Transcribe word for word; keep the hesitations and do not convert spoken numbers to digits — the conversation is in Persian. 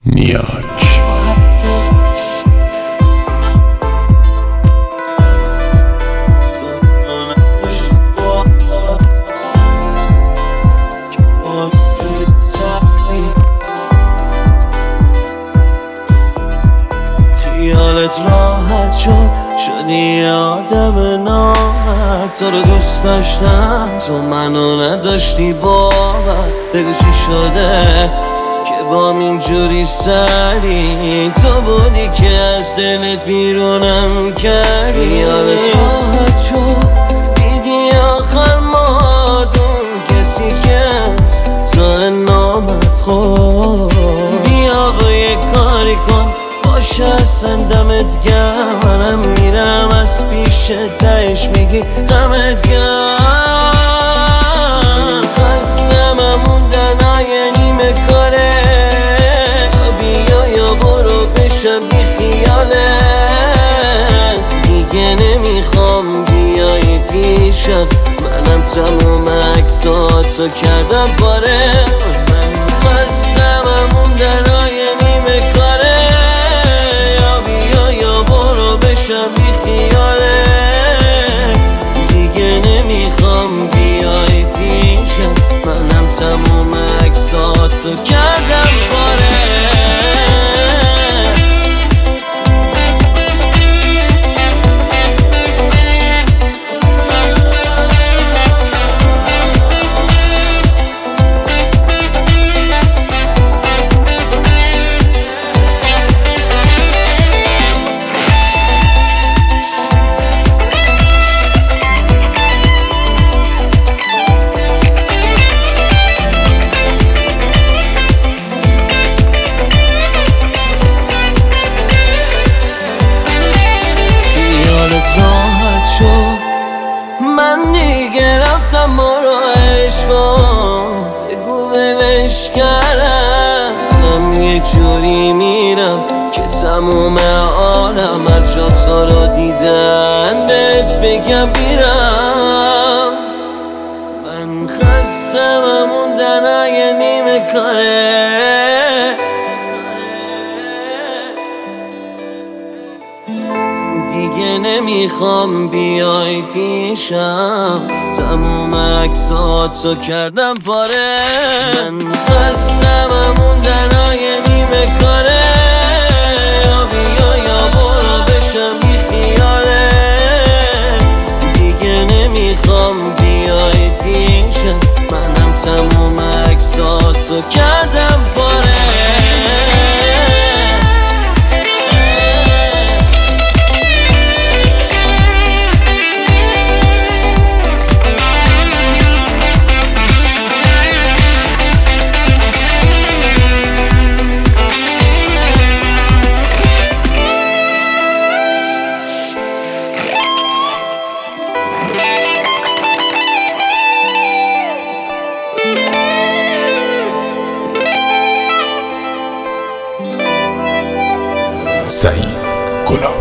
نیاک خیالت راحت شد شدی آدم نامرد، تو رو دوست داشتم تو منو نداشتی باور. بگو چی شده که با اینجوری سری، تو بودی که از دلت بیرونم کردی. خیالت راحت شد دیدی آخر مردم کسی که از تو نامت خود. بیا با یه کاری کن باشه اصلا دمت گرم، منم میرم از پیش تهش میگی دمت گرم. خستم موندنای نیمه کاره، یا بیا یا برو بشم بی خیاله. دیگه نمیخوام بیای پیشم، منم تموم عکساتو کردم پاره. من خستم موندنای نیمه کاره، بی خیاله. دیگه نمیخوام بیای پیشم، منم تموم عکساتو کردم پاره. راحت شد من دیگه رفتم برو عشقم، بگو ولش کردم. من یه جوری میرم که تموم عالم هر جا تو رو دیدن بهت بگم بیرم. من خستم موندنای نیمه کاره، دیگه نمیخوام بیای پیشم، تموم عکساتو کردم پاره. من خستم موندنای نیمه کاره، یا بیا یا برو بشم بی خیاله. دیگه نمیخوام بیای پیشم، منم تموم عکساتو کردم پاره. سعید گلاب.